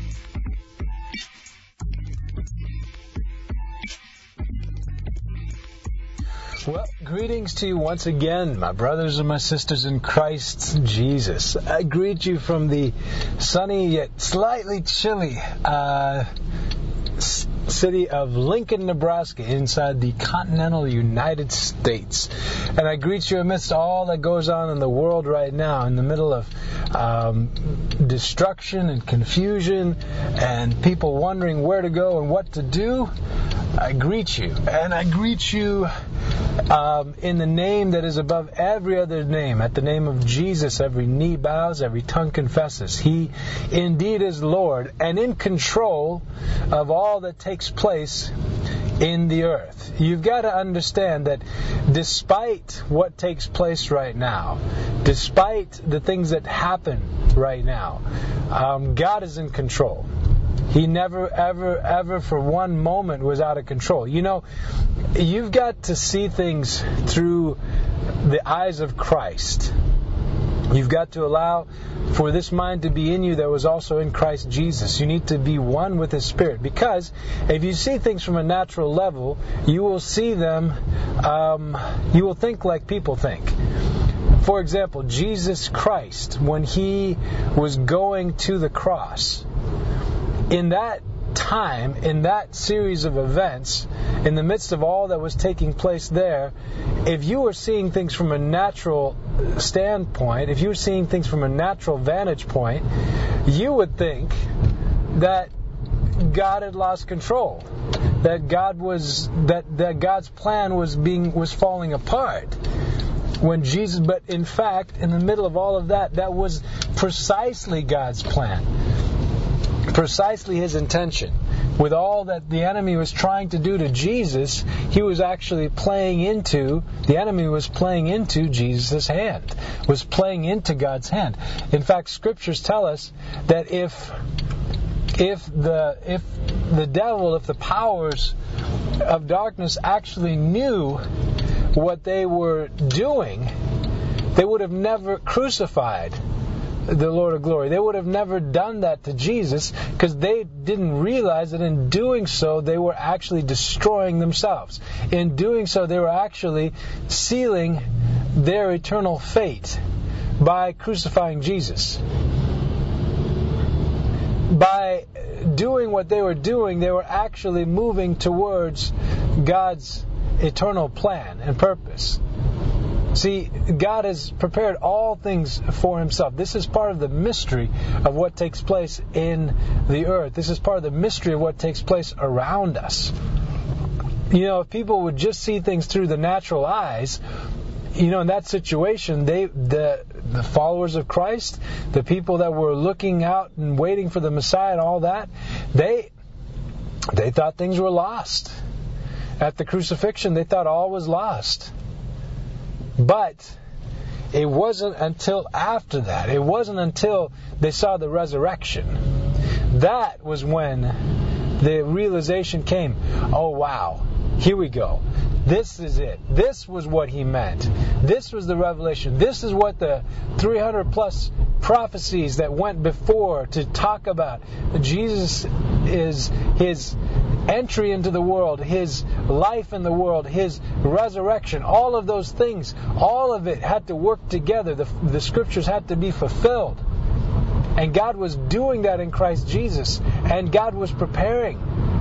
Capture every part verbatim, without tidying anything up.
Well, greetings to you once again, my brothers and my sisters in Christ Jesus. I greet you from the sunny yet slightly chilly uh, s- city of Lincoln, Nebraska, inside the continental United States. And I greet you amidst all that goes on in the world right now, in the middle of um, destruction and confusion and people wondering where to go and what to do. I greet you. And I greet you Um, in the name that is above every other name. At the name of Jesus, every knee bows, every tongue confesses. He indeed is Lord and in control of all that takes place in the earth. You've got to understand that despite what takes place right now, despite the things that happen right now, um, God is in control. He never, ever, ever for one moment was out of control. You know, you've got to see things through the eyes of Christ. You've got to allow for this mind to be in you that was also in Christ Jesus. You need to be one with His Spirit. Because if you see things from a natural level, you will see them, um, you will think like people think. For example, Jesus Christ, when He was going to the cross, in that time, in that series of events, in the midst of all that was taking place there, if you were seeing things from a natural standpoint, if you were seeing things from a natural vantage point, you would think that God had lost control, that God was that that God's plan was being was falling apart. When Jesus, but in fact, in the middle of all of that, that was precisely God's plan. Precisely His intention. With all that the enemy was trying to do to Jesus, he was actually playing into, the enemy was playing into Jesus' hand, was playing into God's hand. In fact, scriptures tell us that if if the if the devil, if the powers of darkness actually knew what they were doing, they would have never crucified the Lord of Glory. They would have never done that to Jesus, because they didn't realize that in doing so they were actually destroying themselves. In doing so they were actually sealing their eternal fate by crucifying Jesus. By doing what they were doing, they were actually moving towards God's eternal plan and purpose. See, God has prepared all things for Himself. This is part of the mystery of what takes place in the earth. This is part of the mystery of what takes place around us. You know, if people would just see things through the natural eyes, you know, in that situation, they the the followers of Christ, the people that were looking out and waiting for the Messiah and all that, they they thought things were lost. At the crucifixion, they thought all was lost. But it wasn't until after that, it wasn't until they saw the resurrection, that was when the realization came, oh wow, here we go. This is it. This was what He meant. This was the revelation. This is what the three hundred plus prophecies that went before to talk about Jesus is His entry into the world, His life in the world, His resurrection, all of those things, all of it had to work together. The, the scriptures had to be fulfilled. And God was doing that in Christ Jesus. And God was preparing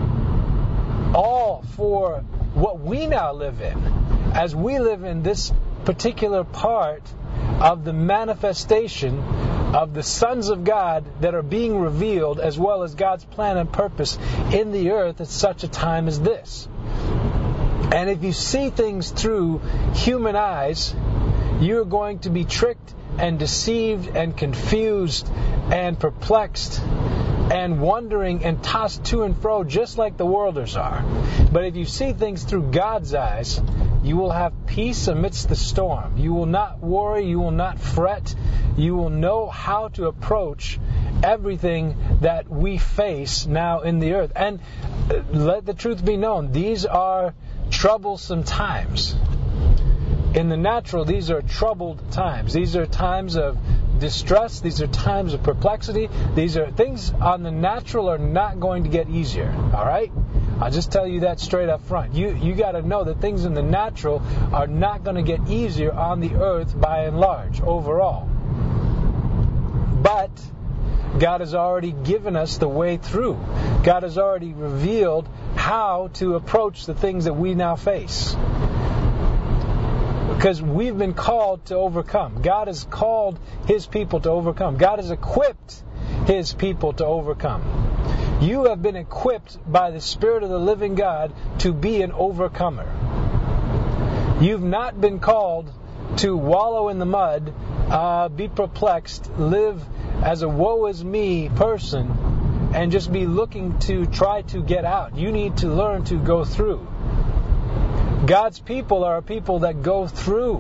all for what we now live in, as we live in this particular part of the manifestation of the sons of God that are being revealed, as well as God's plan and purpose in the earth at such a time as this. And if you see things through human eyes, you're going to be tricked and deceived and confused and perplexed and wondering and tossed to and fro just like the worlders are. But if you see things through God's eyes, you will have peace amidst the storm. You will not worry. You will not fret. You will know how to approach everything that we face now in the earth. And let the truth be known, these are troublesome times. In the natural, these are troubled times. These are times of distress. These are times of perplexity. These are things on the natural are not going to get easier. All right? I'll just tell you that straight up front. You you got to know that things in the natural are not going to get easier on the earth by and large, overall. But God has already given us the way through. God has already revealed how to approach the things that we now face. Because we've been called to overcome. God has called His people to overcome. God has equipped His people to overcome. You have been equipped by the Spirit of the living God to be an overcomer. You've not been called to wallow in the mud, uh, be perplexed, live as a woe is me person, and just be looking to try to get out. You need to learn to go through. God's people are a people that go through.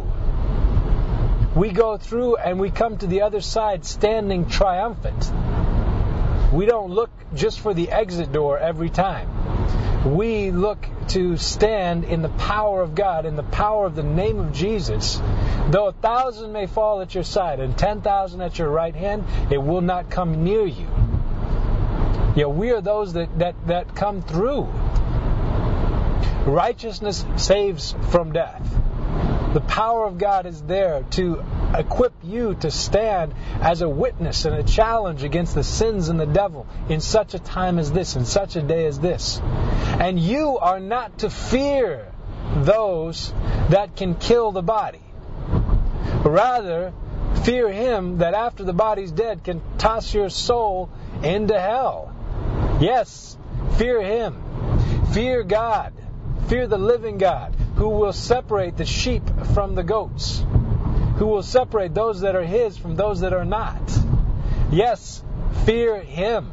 We go through and we come to the other side standing triumphant. We don't look just for the exit door every time. We look to stand in the power of God, in the power of the name of Jesus. Though a thousand may fall at your side and ten thousand at your right hand, it will not come near you. You know, we are those that, that, that come through. Righteousness saves from death. The power of God is there to equip you to stand as a witness and a challenge against the sins and the devil in such a time as this, in such a day as this. And you are not to fear those that can kill the body. Rather, fear Him that after the body's dead can toss your soul into hell. Yes, fear Him. Fear God. Fear the living God, who will separate the sheep from the goats, who will separate those that are His from those that are not. Yes, fear Him.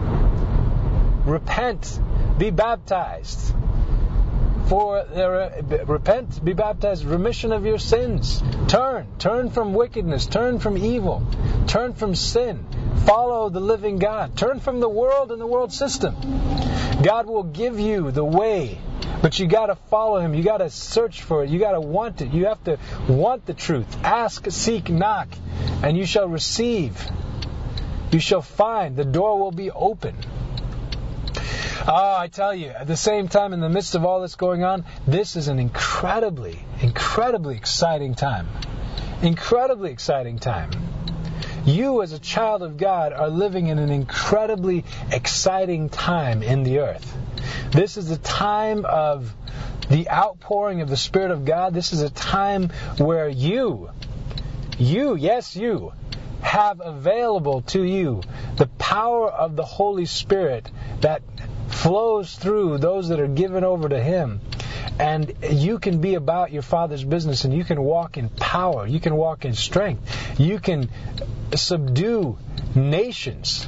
Repent, be baptized. For uh, repent, be baptized, remission of your sins. Turn, turn from wickedness, turn from evil, turn from sin. Follow the living God. Turn from the world and the world system. God will give you the way, but you got to follow Him. You got to search for it. You got to want it. You have to want the truth. Ask, seek, knock, and you shall receive. You shall find. The door will be open. Oh, I tell you, at the same time, in the midst of all this going on, this is an incredibly, incredibly exciting time. Incredibly exciting time. You, as a child of God, are living in an incredibly exciting time in the earth. This is a time of the outpouring of the Spirit of God. This is a time where you, you, yes, you, have available to you the power of the Holy Spirit that flows through those that are given over to Him. And you can be about your Father's business, and you can walk in power. You can walk in strength. You can subdue nations.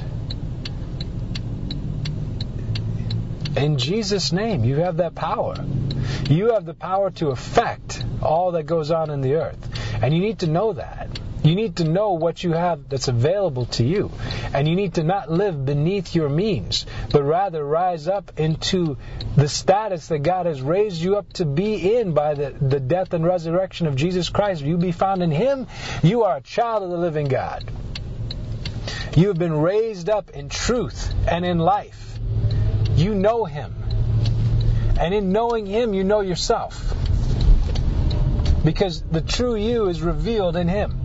In Jesus' name, you have that power. You have the power to affect all that goes on in the earth. And you need to know that. You need to know what you have that's available to you. And you need to not live beneath your means, but rather rise up into the status that God has raised you up to be in by the, the death and resurrection of Jesus Christ. You be found in Him. You are a child of the living God. You have been raised up in truth and in life. You know Him. And in knowing Him, you know yourself. Because the true you is revealed in Him.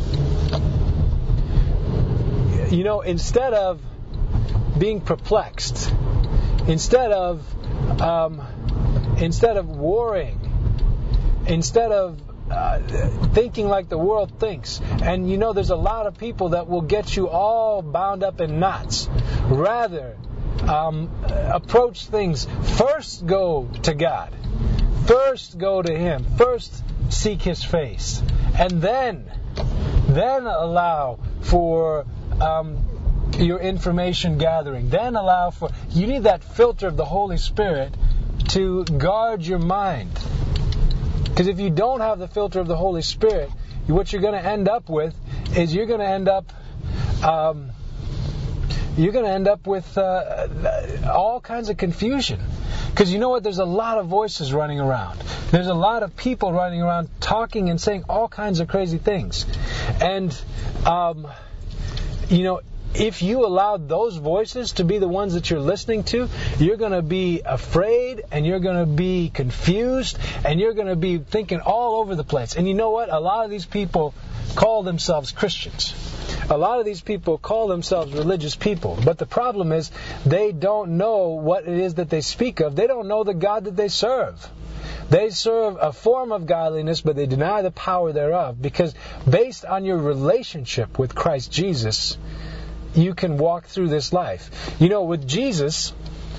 You know, instead of being perplexed, instead of um, instead of worrying, instead of uh, thinking like the world thinks, and you know, there's a lot of people that will get you all bound up in knots. Rather, um, approach things. First, go to God. First, go to Him. First, seek His face, and then, then allow for Um, your information gathering. Then allow for... You need that filter of the Holy Spirit to guard your mind. Because if you don't have the filter of the Holy Spirit, what you're going to end up with is you're going to end up... Um, you're going to end up with uh, all kinds of confusion. Because you know what? There's a lot of voices running around. There's a lot of people running around talking and saying all kinds of crazy things. And, um, you know, if you allow those voices to be the ones that you're listening to, you're going to be afraid, and you're going to be confused, and you're going to be thinking all over the place. And you know what? A lot of these people call themselves Christians. A lot of these people call themselves religious people. But the problem is they don't know what it is that they speak of. They don't know the God that they serve. They serve a form of godliness, but they deny the power thereof. Because based on your relationship with Christ Jesus, you can walk through this life. You know, with Jesus,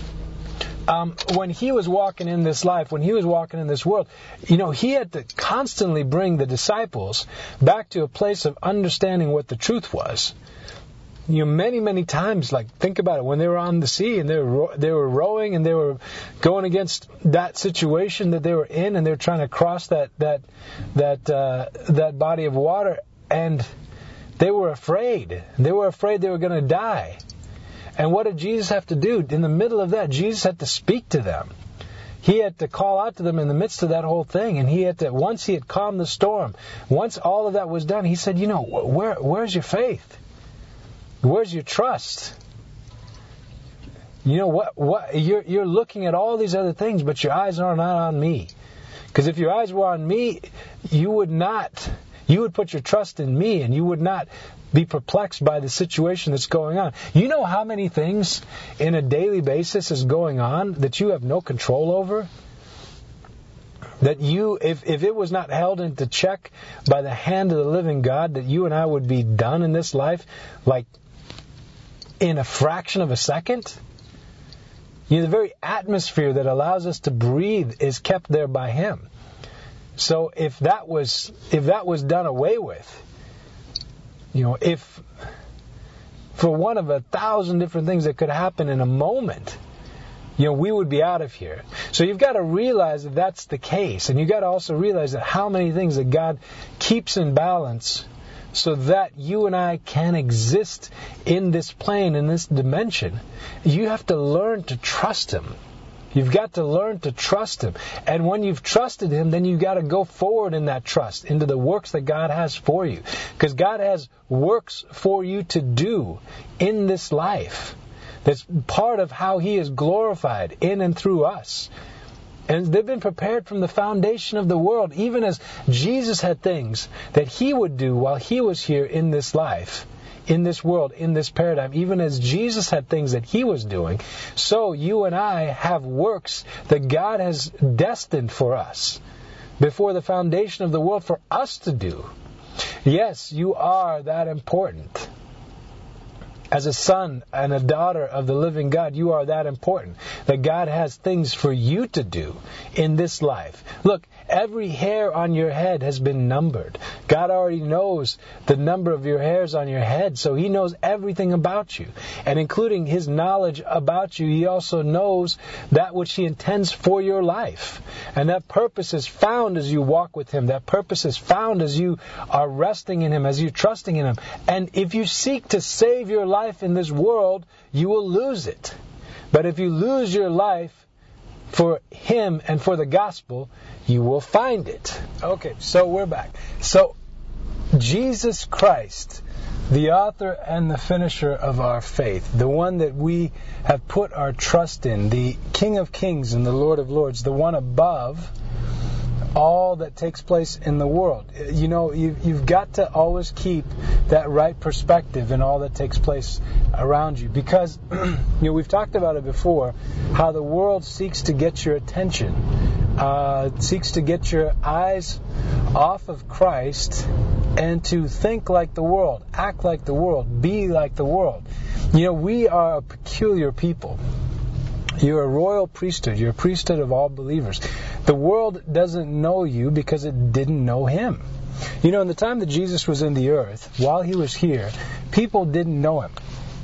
um, when he was walking in this life, when he was walking in this world, you know, he had to constantly bring the disciples back to a place of understanding what the truth was. You know, many, many times, like, think about it, when they were on the sea and they were they were rowing and they were going against that situation that they were in, and they were trying to cross that that that uh, that body of water, and they were afraid. They were afraid they were going to die. And what did Jesus have to do? In the middle of that, Jesus had to speak to them. He had to call out to them in the midst of that whole thing. And he had to, once he had calmed the storm, once all of that was done, he said, you know, where where's your faith? Where's your trust? You know, what? What you're, you're looking at all these other things, but your eyes are not on me. Because if your eyes were on me, you would not... You would put your trust in me, and you would not be perplexed by the situation that's going on. You know how many things in a daily basis is going on that you have no control over? That you, if, if it was not held into check by the hand of the living God, that you and I would be done in this life, like in a fraction of a second? You know, the very atmosphere that allows us to breathe is kept there by Him. So if that was if that was done away with, you know, if for one of a thousand different things that could happen in a moment, you know, we would be out of here. So you've got to realize that that's the case, and you've got to also realize that how many things that God keeps in balance so that you and I can exist in this plane, in this dimension. You have to learn to trust Him. You've got to learn to trust Him. And when you've trusted Him, then you've got to go forward in that trust into the works that God has for you. Because God has works for you to do in this life. That's part of how He is glorified in and through us. And they've been prepared from the foundation of the world, even as Jesus had things that He would do while He was here in this life. In this world, in this paradigm, even as Jesus had things that He was doing, so you and I have works that God has destined for us before the foundation of the world for us to do. Yes, you are that important. As a son and a daughter of the living God, you are that important. That God has things for you to do in this life. Look, every hair on your head has been numbered. God already knows the number of your hairs on your head, so He knows everything about you. And including His knowledge about you, He also knows that which He intends for your life. And that purpose is found as you walk with Him. That purpose is found as you are resting in Him, as you're trusting in Him. And if you seek to save your life in this world, you will lose it. But if you lose your life for Him and for the gospel, you will find it. Okay, so we're back. So, Jesus Christ, the author and the finisher of our faith, the one that we have put our trust in, the King of Kings and the Lord of Lords, the one above all that takes place in the world. You know, you've, you've got to always keep that right perspective in all that takes place around you. Because, you know, we've talked about it before, how the world seeks to get your attention, uh, seeks to get your eyes off of Christ and to think like the world, act like the world, be like the world. You know, we are a peculiar people. You're a royal priesthood. You're a priesthood of all believers. The world doesn't know you because it didn't know Him. You know, in the time that Jesus was in the earth, while He was here, people didn't know Him.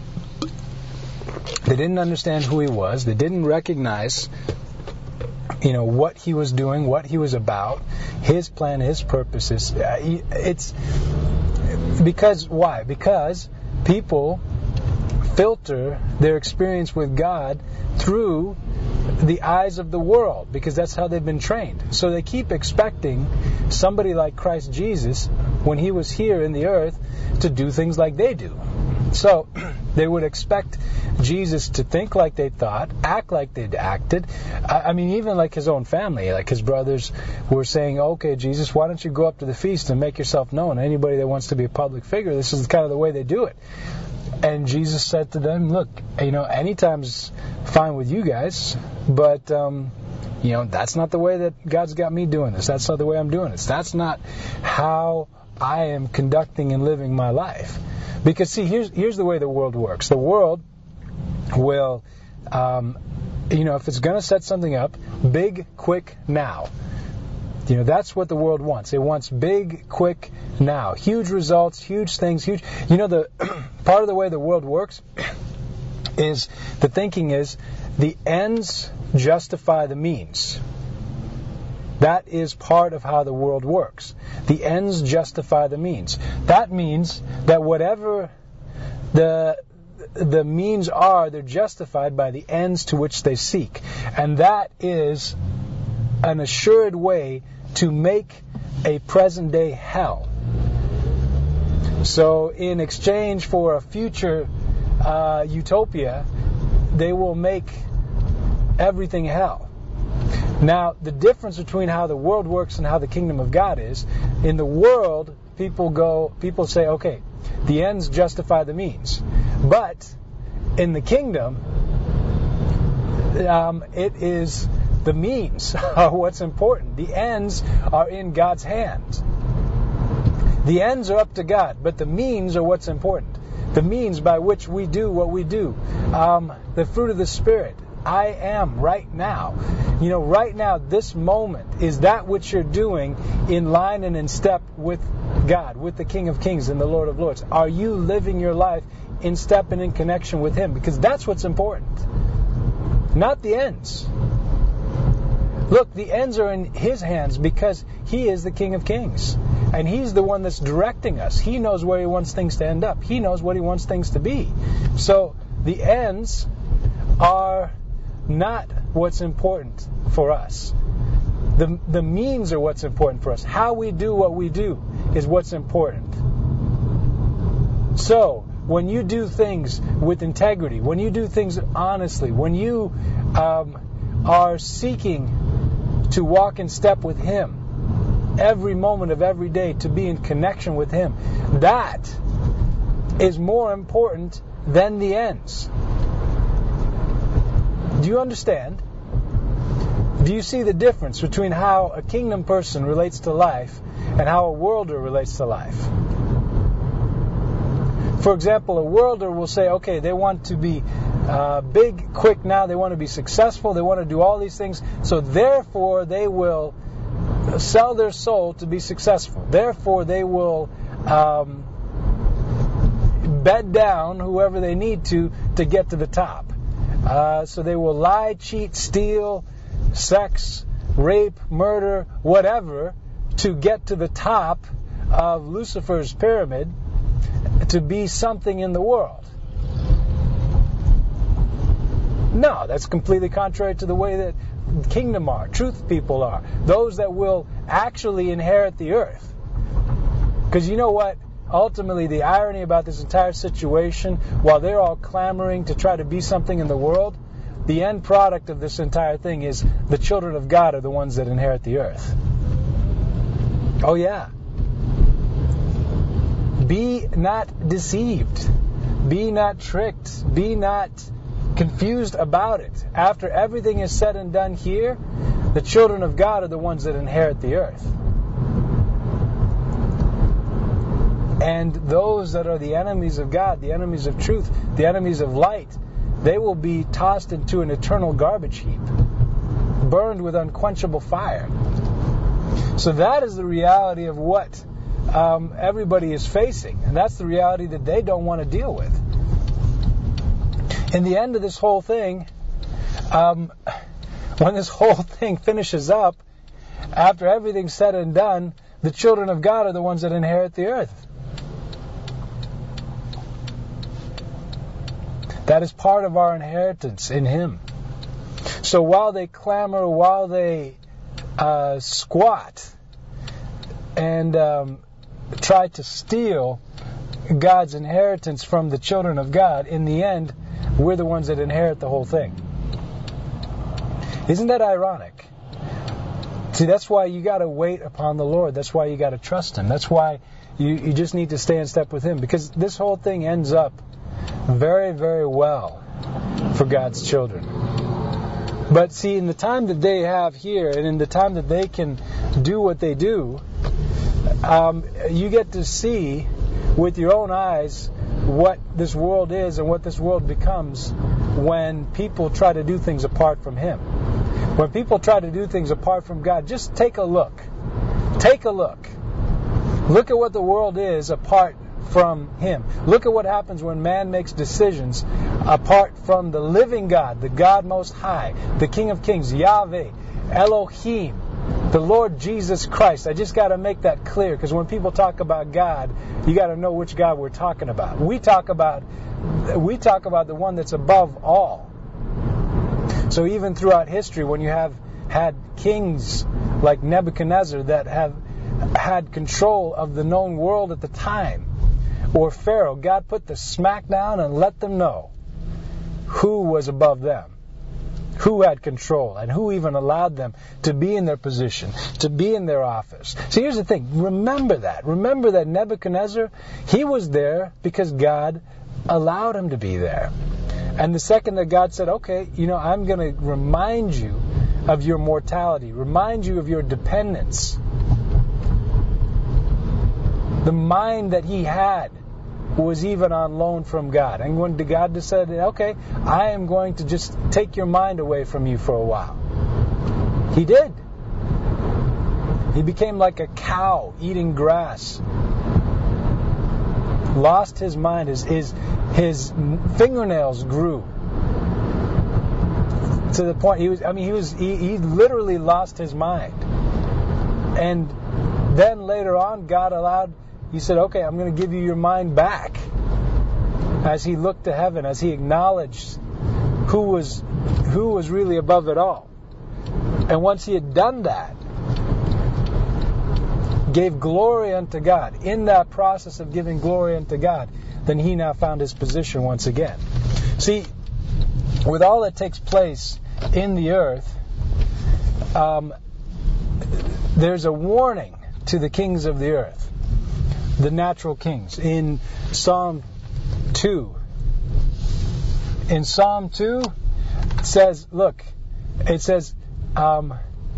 They didn't understand who He was. They didn't recognize, you know, what He was doing, what He was about, His plan, His purposes. It's because, why? Because people filter their experience with God through the eyes of the world, because that's how they've been trained. So they keep expecting somebody like Christ Jesus, when he was here in the earth, to do things like they do. So they would expect Jesus to think like they thought, act like they'd acted. I mean, even like his own family, like his brothers were saying, okay, Jesus, why don't you go up to the feast and make yourself known? Anybody that wants to be a public figure, this is kind of the way they do it. And Jesus said to them, look, you know, anytime's fine with you guys, but, um, you know, that's not the way that God's got me doing this. That's not the way I'm doing this. That's not how I am conducting and living my life. Because, see, here's here's the way the world works. The world will, um, you know, if it's going to set something up, big, quick, now. You know, that's what the world wants. It wants big, quick, now. Huge results, huge things, huge. You know, the part of the way the world works is, the thinking is, the ends justify the means. That is part of how the world works. The ends justify the means. That means that whatever the the means are, they're justified by the ends to which they seek. And that is an assured way to make a present-day hell. So in exchange for a future uh, utopia, they will make everything hell. Now, the difference between how the world works and how the kingdom of God is, in the world, people go, people say, okay, the ends justify the means. But in the kingdom, um, it is the means are what's important. The ends are in God's hands. The ends are up to God, but the means are what's important. The means by which we do what we do. Um, the fruit of the Spirit. I am right now. You know, right now, this moment, is that which you're doing in line and in step with God, with the King of Kings and the Lord of Lords? Are you living your life in step and in connection with Him? Because that's what's important. Not the ends. Look, the ends are in His hands because He is the King of Kings. And He's the one that's directing us. He knows where He wants things to end up. He knows what He wants things to be. So the ends are not what's important for us. The, the means are what's important for us. How we do what we do is what's important. So, when you do things with integrity, when you do things honestly, when you um, are seeking to walk in step with Him every moment of every day, to be in connection with Him, that is more important than the ends. Do you understand? Do you see the difference between how a kingdom person relates to life and how a worlder relates to life? For example, a worlder will say, okay, they want to be uh, big, quick now, they want to be successful, they want to do all these things, so therefore they will sell their soul to be successful. Therefore they will um, bed down whoever they need to to get to the top. Uh, so they will lie, cheat, steal, sex, rape, murder, whatever, to get to the top of Lucifer's pyramid, to be something in the world. No, that's completely contrary to the way that kingdom are, truth people are, those that will actually inherit the earth. Because you know what? Ultimately, the irony about this entire situation, while they're all clamoring to try to be something in the world, the end product of this entire thing is the children of God are the ones that inherit the earth. Oh yeah. Be not deceived. Be not tricked. Be not confused about it. After everything is said and done here, the children of God are the ones that inherit the earth. And those that are the enemies of God, the enemies of truth, the enemies of light, they will be tossed into an eternal garbage heap, burned with unquenchable fire. So that is the reality of what um, everybody is facing. And that's the reality that they don't want to deal with. In the end of this whole thing, um, when this whole thing finishes up, after everything's said and done, the children of God are the ones that inherit the earth. That is part of our inheritance in Him. So while they clamor, while they uh, squat and um, try to steal God's inheritance from the children of God, in the end, we're the ones that inherit the whole thing. Isn't that ironic? See, that's why you got to wait upon the Lord. That's why you got to trust Him. That's why you, you just need to stay in step with Him, because this whole thing ends up very, very well for God's children. But see, in the time that they have here, and in the time that they can do what they do, um, you get to see with your own eyes what this world is and what this world becomes when people try to do things apart from Him. When people try to do things apart from God, just take a look. Take a look. Look at what the world is apart from Him. Look at what happens when man makes decisions apart from the living God, the God Most High, the King of Kings, Yahweh, Elohim, the Lord Jesus Christ. I just got to make that clear, because when people talk about God, you got to know which God we're talking about. We talk about we talk about the one that's above all. So even throughout history, when you have had kings like Nebuchadnezzar that have had control of the known world at the time, or Pharaoh, God put the smack down and let them know who was above them, who had control, and who even allowed them to be in their position, to be in their office. So here's the thing. Remember that. Remember that Nebuchadnezzar, he was there because God allowed him to be there. And the second that God said, okay, you know, I'm going to remind you of your mortality, remind you of your dependence, the mind that he had was even on loan from God. And when God decided, okay, I am going to just take your mind away from you for a while, He did. He became like a cow eating grass. Lost his mind. His, his, his fingernails grew to the point he was. I mean, he was. He, he literally lost his mind. And then later on, God allowed. He said, okay, I'm going to give you your mind back. As he looked to heaven, as he acknowledged who was who was really above it all. And once he had done that, gave glory unto God, in that process of giving glory unto God, then he now found his position once again. See, with all that takes place in the earth, um, there's a warning to the kings of the earth. The natural kings. In Psalm two. In Psalm two, it says, look, it says, um,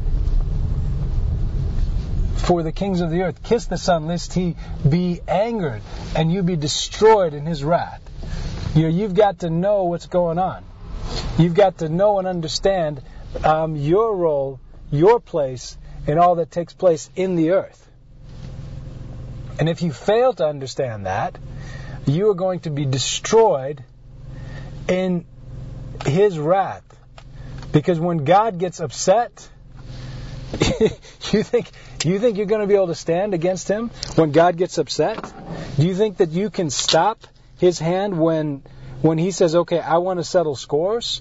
for the kings of the earth, kiss the Son, lest he be angered, and you be destroyed in his wrath. You know, you've got to know what's going on. You've got to know and understand um, your role, your place, in all that takes place in the earth. And if you fail to understand that, you are going to be destroyed in His wrath. Because when God gets upset, you think you think you're going to be able to stand against Him when God gets upset? Do you think that you can stop His hand when when He says, okay, I want to settle scores?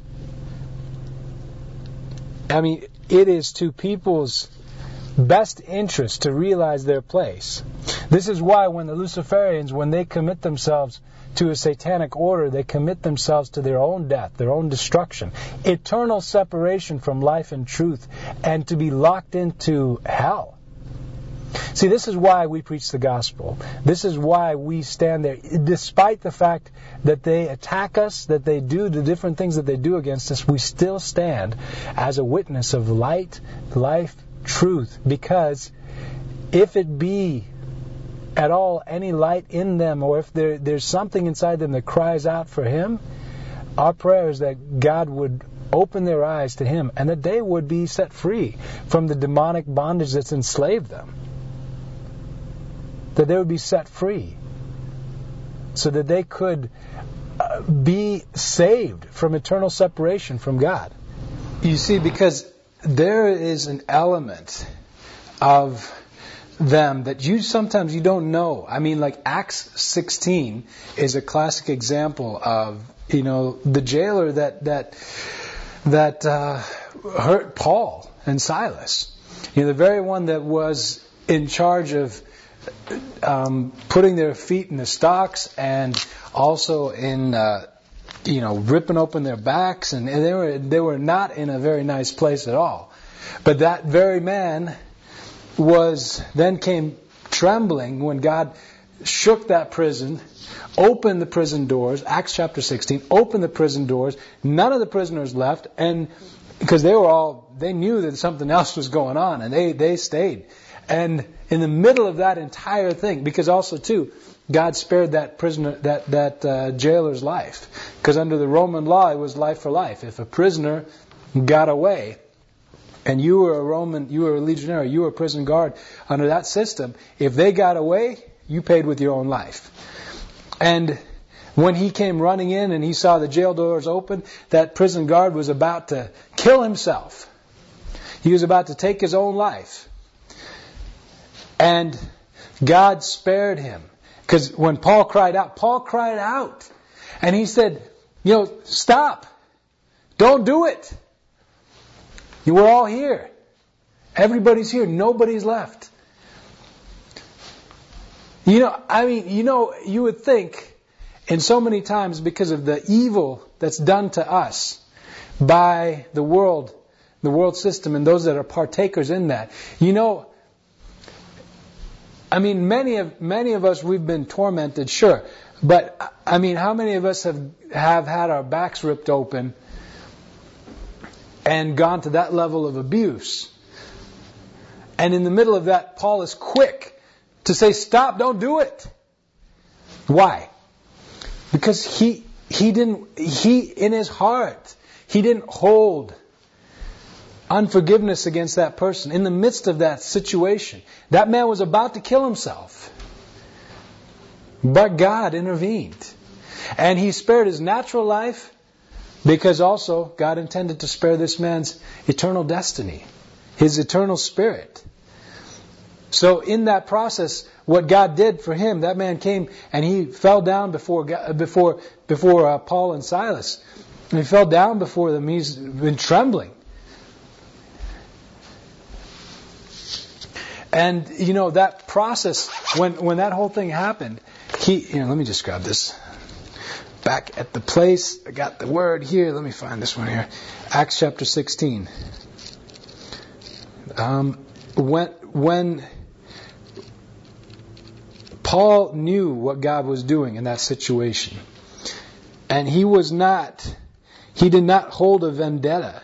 I mean, it is to people's best interest to realize their place. This is why when the Luciferians, when they commit themselves to a satanic order, they commit themselves to their own death, their own destruction, eternal separation from life and truth, and to be locked into hell. See, this is why we preach the gospel. This is why we stand there, despite the fact that they attack us, that they do the different things that they do against us, we still stand as a witness of light, life, truth, because if it be at all any light in them, or if there, there's something inside them that cries out for Him, our prayer is that God would open their eyes to Him and that they would be set free from the demonic bondage that's enslaved them. That they would be set free so that they could uh, be saved from eternal separation from God. You see, because there is an element of them that you sometimes you don't know. I mean, like Acts sixteen is a classic example of, you know, the jailer that that that uh, hurt Paul and Silas. You know, the very one that was in charge of um, putting their feet in the stocks and also in, uh, you know, ripping open their backs, and they were they were not in a very nice place at all. But that very man was then came trembling when God shook that prison, opened the prison doors, Acts chapter sixteen, opened the prison doors, none of the prisoners left, and because they were all, they knew that something else was going on, and they, they stayed. And in the middle of that entire thing, because also too, God spared that prisoner, that, that uh, jailer's life. Because under the Roman law, it was life for life. If a prisoner got away, and you were a Roman, you were a legionary, you were a prison guard, under that system, if they got away, you paid with your own life. And when he came running in and he saw the jail doors open, that prison guard was about to kill himself. He was about to take his own life. And God spared him. Because when Paul cried out, Paul cried out. And he said, you know, stop. Don't do it. We're all here. Everybody's here. Nobody's left. You know, I mean, you know, you would think, and so many times because of the evil that's done to us by the world, the world system, and those that are partakers in that. You know, I mean, many of many of us, we've been tormented, sure. But, I mean, how many of us have, have had our backs ripped open and gone to that level of abuse? And in the middle of that, Paul is quick to say, stop, don't do it. Why? Because he he didn't he in his heart he didn't hold unforgiveness against that person in the midst of that situation. That man was about to kill himself. But God intervened. And he spared his natural life because also God intended to spare this man's eternal destiny, his eternal spirit. So in that process, what God did for him, that man came and he fell down before before before uh, Paul and Silas. And he fell down before them. He's been trembling. And you know that process, when when that whole thing happened, he. You know, let me just grab this. Back at the place, I got the word here. Let me find this one here. Acts chapter sixteen. Um, when when. Paul knew what God was doing in that situation. And he was not, he did not hold a vendetta.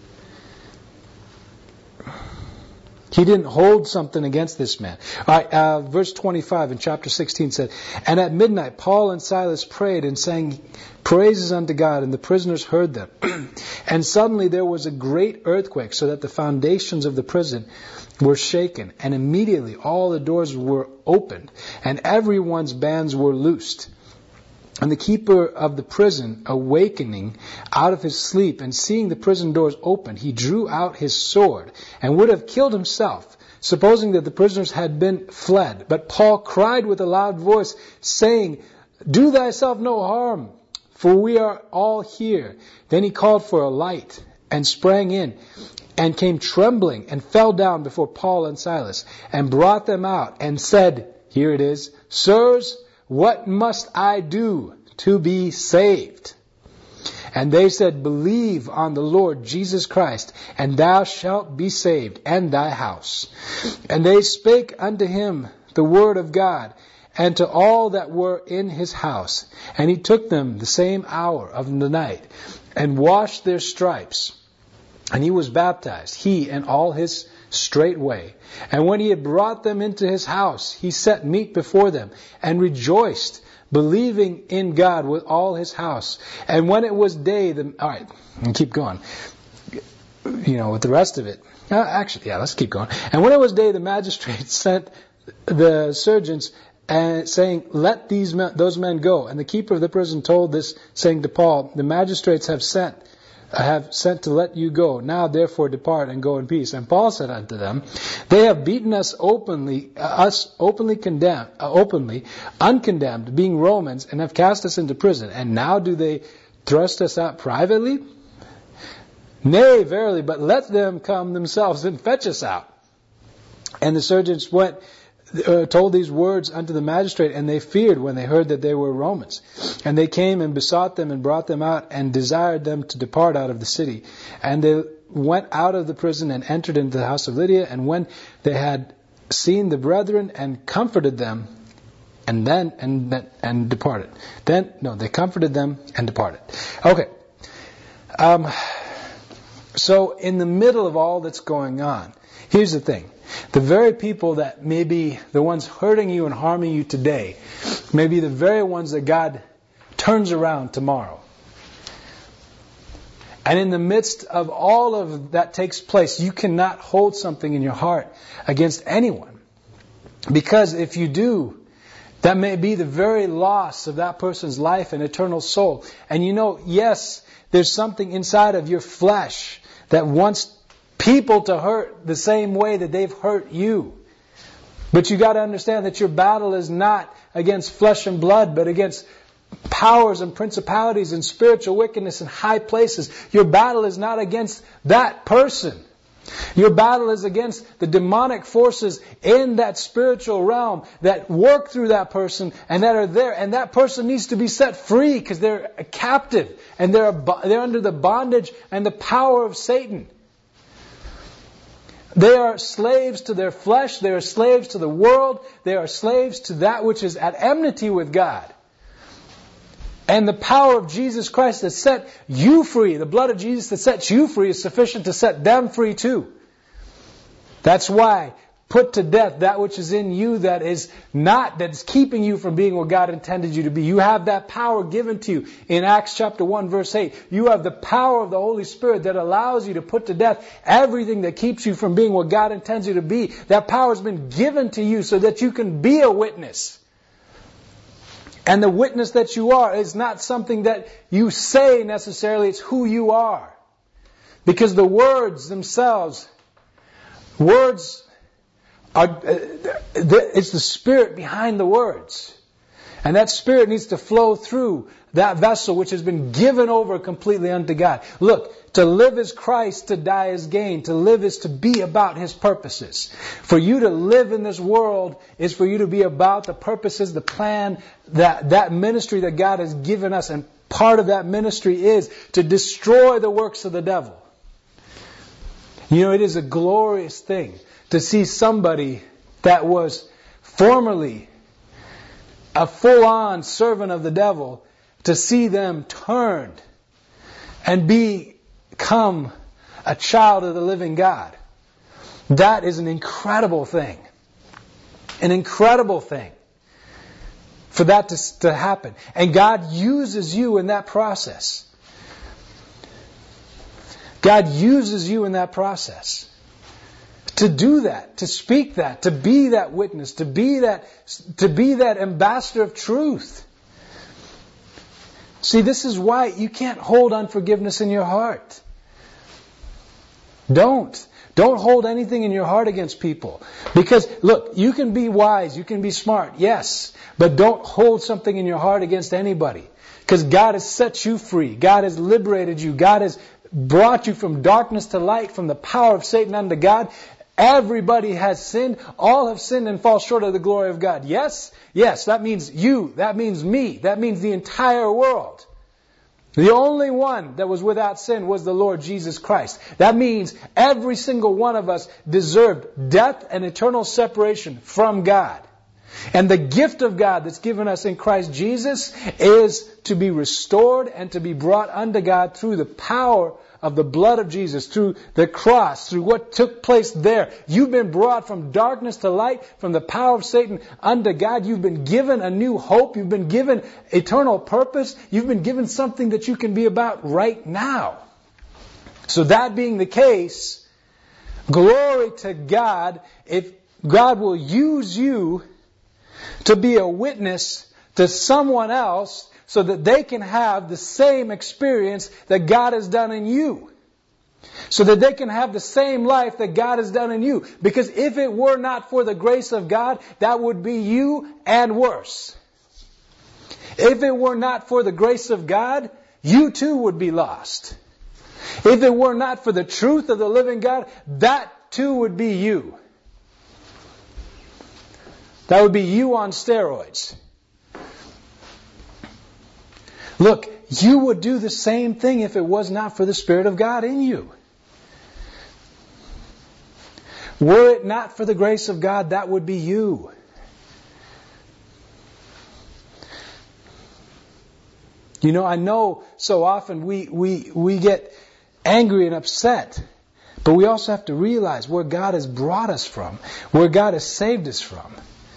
He didn't hold something against this man. All right, uh, verse twenty-five in chapter sixteen said, and at midnight Paul and Silas prayed and sang praises unto God, and the prisoners heard them. And suddenly there was a great earthquake, so that the foundations of the prison were shaken, and immediately all the doors were opened, and everyone's bands were loosed. And the keeper of the prison, awakening out of his sleep and seeing the prison doors open, he drew out his sword and would have killed himself, supposing that the prisoners had been fled. But Paul cried with a loud voice, saying, do thyself no harm, for we are all here. Then he called for a light and sprang in, and came trembling and fell down before Paul and Silas, and brought them out, and said, here it is, sirs, what must I do to be saved? And they said, believe on the Lord Jesus Christ, and thou shalt be saved, and thy house. And they spake unto him the word of God, and to all that were in his house. And he took them the same hour of the night, and washed their stripes. And he was baptized, he and all his straightway. And when he had brought them into his house, he set meat before them, and rejoiced, believing in God with all his house. And when it was day, the all right, and keep going. You know, with the rest of it. Uh, actually, yeah, let's keep going. And when it was day, the magistrates sent the surgeons, and saying, let these men, those men go. And the keeper of the prison told this, saying to Paul, the magistrates have sent. I have sent to let you go. Now therefore depart and go in peace. And Paul said unto them, they have beaten us openly, uh, us openly condemned, uh, openly, uncondemned, being Romans, and have cast us into prison. And now do they thrust us out privately? Nay, verily, but let them come themselves and fetch us out. And the serjeants went, uh, told these words unto the magistrate, and they feared when they heard that they were Romans. And they came and besought them and brought them out and desired them to depart out of the city. And they went out of the prison and entered into the house of Lydia. And when they had seen the brethren and comforted them, and then and and departed. Then no, they comforted them and departed. Okay. Um. So in the middle of all that's going on, here's the thing. The very people that may be the ones hurting you and harming you today may be the very ones that God turns around tomorrow. And in the midst of all of that takes place, you cannot hold something in your heart against anyone. Because if you do, that may be the very loss of that person's life and eternal soul. And you know, yes, there's something inside of your flesh that wants people to hurt the same way that they've hurt you. But you got to understand that your battle is not against flesh and blood, but against powers and principalities and spiritual wickedness in high places. Your battle is not against that person. Your battle is against the demonic forces in that spiritual realm that work through that person and that are there. And that person needs to be set free because they're a captive and they're, they're under the bondage and the power of Satan. They are slaves to their flesh. They are slaves to the world. They are slaves to that which is at enmity with God. And the power of Jesus Christ that set you free, the blood of Jesus that sets you free is sufficient to set them free too. That's why put to death that which is in you that is not, that is keeping you from being what God intended you to be. You have that power given to you in Acts chapter one verse eight. You have the power of the Holy Spirit that allows you to put to death everything that keeps you from being what God intends you to be. That power has been given to you so that you can be a witness. And the witness that you are is not something that you say necessarily, it's who you are. Because the words themselves, words are, uh, it's the Spirit behind the words. And that Spirit needs to flow through that vessel which has been given over completely unto God. Look, to live is Christ, to die is gain. To live is to be about His purposes. For you to live in this world is for you to be about the purposes, the plan, that, that ministry that God has given us. And part of that ministry is to destroy the works of the devil. You know, it is a glorious thing to see somebody that was formerly a full-on servant of the devil, to see them turned and become a child of the living God. That is an incredible thing. An incredible thing for that to, to happen. And God uses you in that process. God uses you in that process. To do that, to speak that, to be that witness, to be that, to be that ambassador of truth. See, this is why you can't hold unforgiveness in your heart. Don't. Don't hold anything in your heart against people. Because, look, you can be wise, you can be smart, yes. But don't hold something in your heart against anybody. Because God has set you free. God has liberated you. God has brought you from darkness to light, from the power of Satan unto God. Everybody has sinned. All have sinned and fall short of the glory of God. Yes? Yes, that means you. That means me. That means the entire world. The only one that was without sin was the Lord Jesus Christ. That means every single one of us deserved death and eternal separation from God. And the gift of God that's given us in Christ Jesus is to be restored and to be brought unto God through the power of the blood of Jesus, through the cross, through what took place there. You've been brought from darkness to light, from the power of Satan unto God. You've been given a new hope. You've been given eternal purpose. You've been given something that you can be about right now. So that being the case, glory to God if God will use you to be a witness to someone else so that they can have the same experience that God has done in you. So that they can have the same life that God has done in you. Because if it were not for the grace of God, that would be you and worse. If it were not for the grace of God, you too would be lost. If it were not for the truth of the living God, that too would be you. That would be you on steroids. Look, you would do the same thing if it was not for the Spirit of God in you. Were it not for the grace of God, that would be you. You know, I know so often we, we, we get angry and upset, but we also have to realize where God has brought us from, where God has saved us from.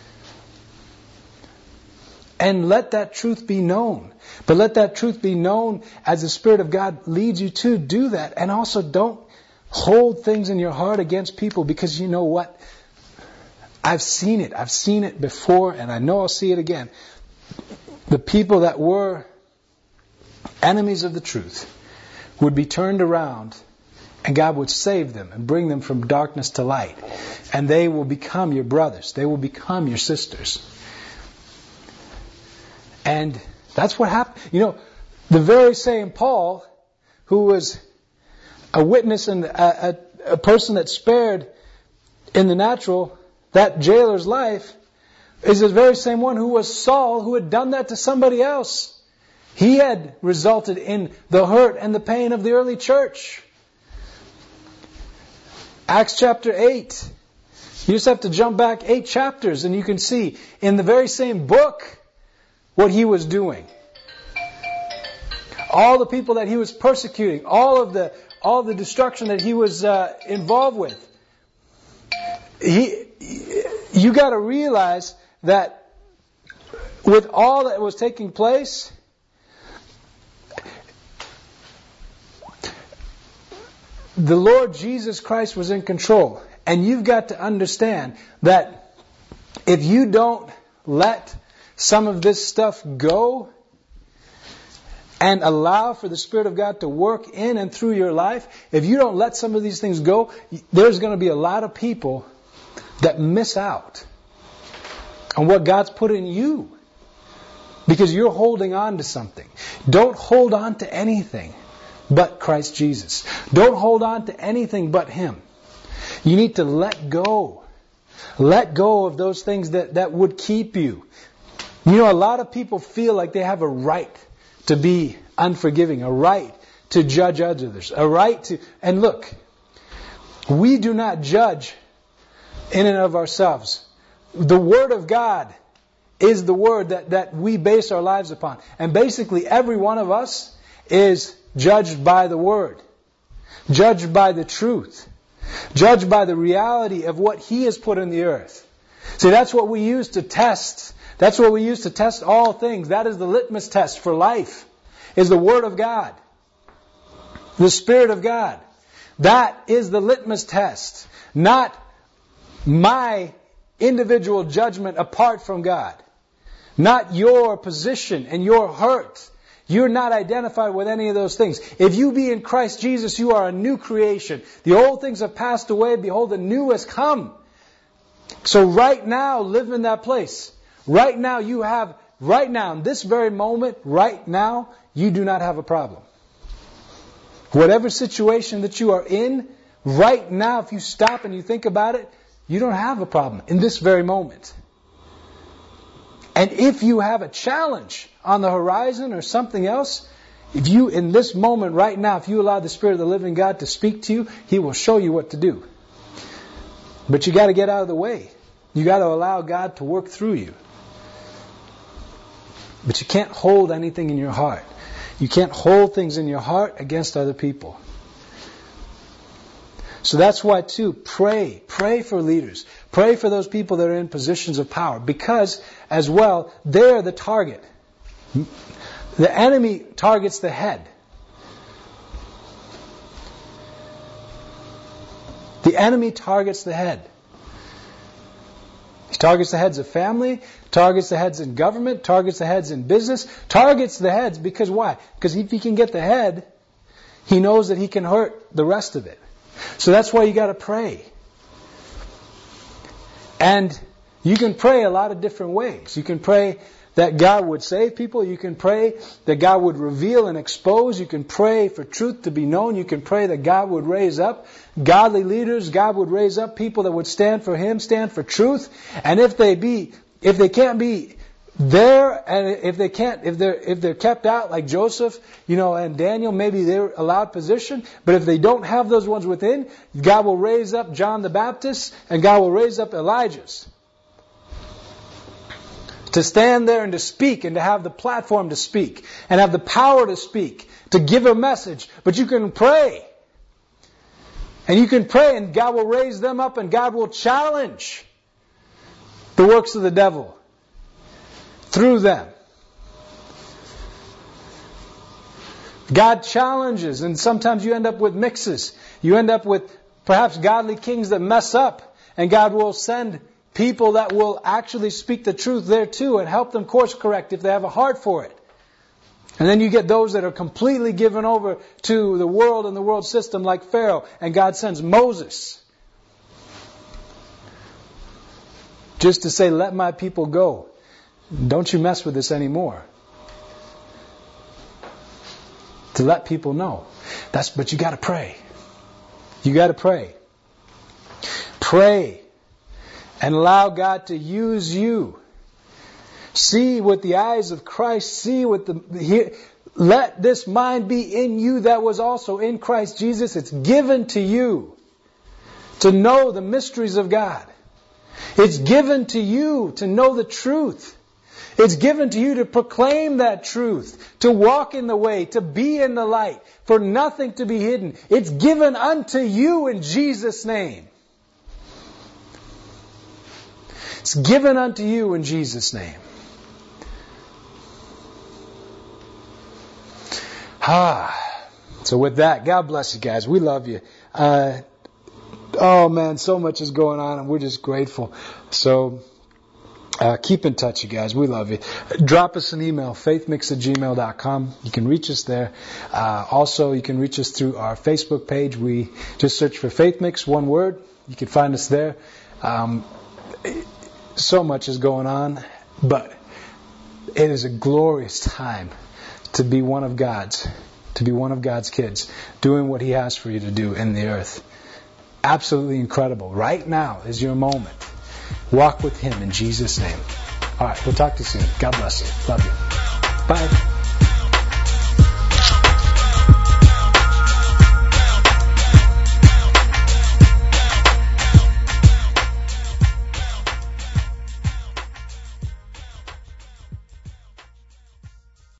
And let that truth be known. But let that truth be known as the Spirit of God leads you to do that. And also don't hold things in your heart against people, because you know what? I've seen it. I've seen it before, and I know I'll see it again. The people that were enemies of the truth would be turned around, and God would save them and bring them from darkness to light. And they will become your brothers. They will become your sisters. And that's what happened. You know, the very same Paul, who was a witness and a, a, a person that spared in the natural that jailer's life, is the very same one who was Saul, who had done that to somebody else. He had resulted in the hurt and the pain of the early church. Acts chapter eight. You just have to jump back eight chapters and you can see in the very same book what he was doing. All the people that he was persecuting, all of the all the destruction that he was uh, involved with. He, you got to realize that with all that was taking place, the Lord Jesus Christ was in control. And you've got to understand that if you don't let some of this stuff go and allow for the Spirit of God to work in and through your life, if you don't let some of these things go, there's going to be a lot of people that miss out on what God's put in you, because you're holding on to something. Don't hold on to anything but Christ Jesus. Don't hold on to anything but Him. You need to let go. Let go of those things that, that would keep you. You know, a lot of people feel like they have a right to be unforgiving, a right to judge others, a right to... And look, we do not judge in and of ourselves. The Word of God is the Word that, that we base our lives upon. And basically every one of us is judged by the Word, judged by the truth, judged by the reality of what He has put in the earth. See, that's what we use to test. That's what we use to test all things. That is the litmus test for life, is the Word of God, the Spirit of God. That is the litmus test, not my individual judgment apart from God, not your position and your hurt. You're not identified with any of those things. If you be in Christ Jesus, you are a new creation. The old things have passed away. Behold, the new has come. So right now, live in that place. Right now, you have, right now, in this very moment, right now, you do not have a problem. Whatever situation that you are in, right now, if you stop and you think about it, you don't have a problem in this very moment. And if you have a challenge on the horizon or something else, if you, in this moment right now, if you allow the Spirit of the living God to speak to you, He will show you what to do. But you got to get out of the way. You got to allow God to work through you. But you can't hold anything in your heart. You can't hold things in your heart against other people. So that's why, too, pray. Pray for leaders. Pray for those people that are in positions of power. Because, as well, they're the target. The enemy targets the head. The enemy targets the head. He targets the heads of family, targets the heads in government, targets the heads in business, targets the heads because why? Because if he can get the head, he knows that he can hurt the rest of it. So that's why you got to pray. And you can pray a lot of different ways. You can pray that God would save people. You can pray that God would reveal and expose. You can pray for truth to be known. You can pray that God would raise up godly leaders. God would raise up people that would stand for Him, stand for truth. And if they be, if they can't be there, and if they can't, if they're if they're kept out like Joseph, you know, and Daniel, maybe they're allowed position. But if they don't have those ones within, God will raise up John the Baptist, and God will raise up Elijahs to stand there and to speak, and to have the platform to speak, and have the power to speak, to give a message. But you can pray, and you can pray, and God will raise them up, and God will challenge the works of the devil through them. God challenges, and sometimes you end up with mixes. You end up with perhaps godly kings that mess up, and God will send people that will actually speak the truth there too and help them course correct if they have a heart for it. And then you get those that are completely given over to the world and the world system like Pharaoh, and God sends Moses just to say, let my people go. Don't you mess with this anymore. To let people know. That's, but you got to pray. You got to pray. Pray and allow God to use you. See with the eyes of Christ. See with the he, let this mind be in you that was also in Christ Jesus. It's given to you to know the mysteries of God. It's given to you to know the truth. It's given to you to proclaim that truth, to walk in the way, to be in the light, for nothing to be hidden. It's given unto you in Jesus' name. It's given unto you in Jesus' name. Ah. So with that, God bless you guys. We love you. Uh, oh man, so much is going on, and we're just grateful. So Uh, keep in touch, you guys. We love you. Drop us an email, faithmix at gmail dot com. You can reach us there. Uh, also, you can reach us through our Facebook page. We just search for FaithMix, one word. You can find us there. Um, so much is going on, but it is a glorious time to be one of God's, to be one of God's kids, doing what He has for you to do in the earth. Absolutely incredible. Right now is your moment. Walk with Him in Jesus' name. All right, we'll talk to you soon. God bless you. Love you. Bye.